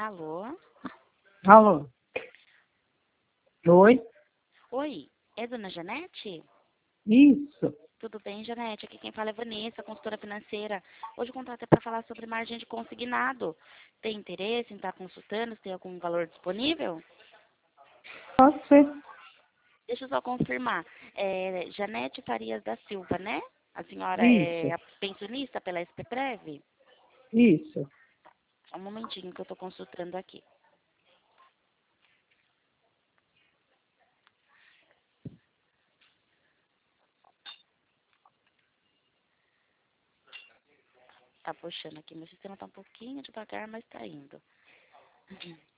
Alô? Alô? Oi? Oi, é dona Janete? Isso. Tudo bem, Janete? Aqui quem fala é Vanessa, consultora financeira. Hoje o contato é para falar sobre margem de consignado. Tem interesse em estar consultando? Se tem algum valor disponível? Pode ser. Deixa eu só confirmar. É Janete Farias da Silva, né? A senhora é Isso. a pensionista pela SPPrev? Isso. Só um momentinho que eu estou consultando aqui. Tá puxando aqui. Meu sistema tá um pouquinho devagar, mas tá indo.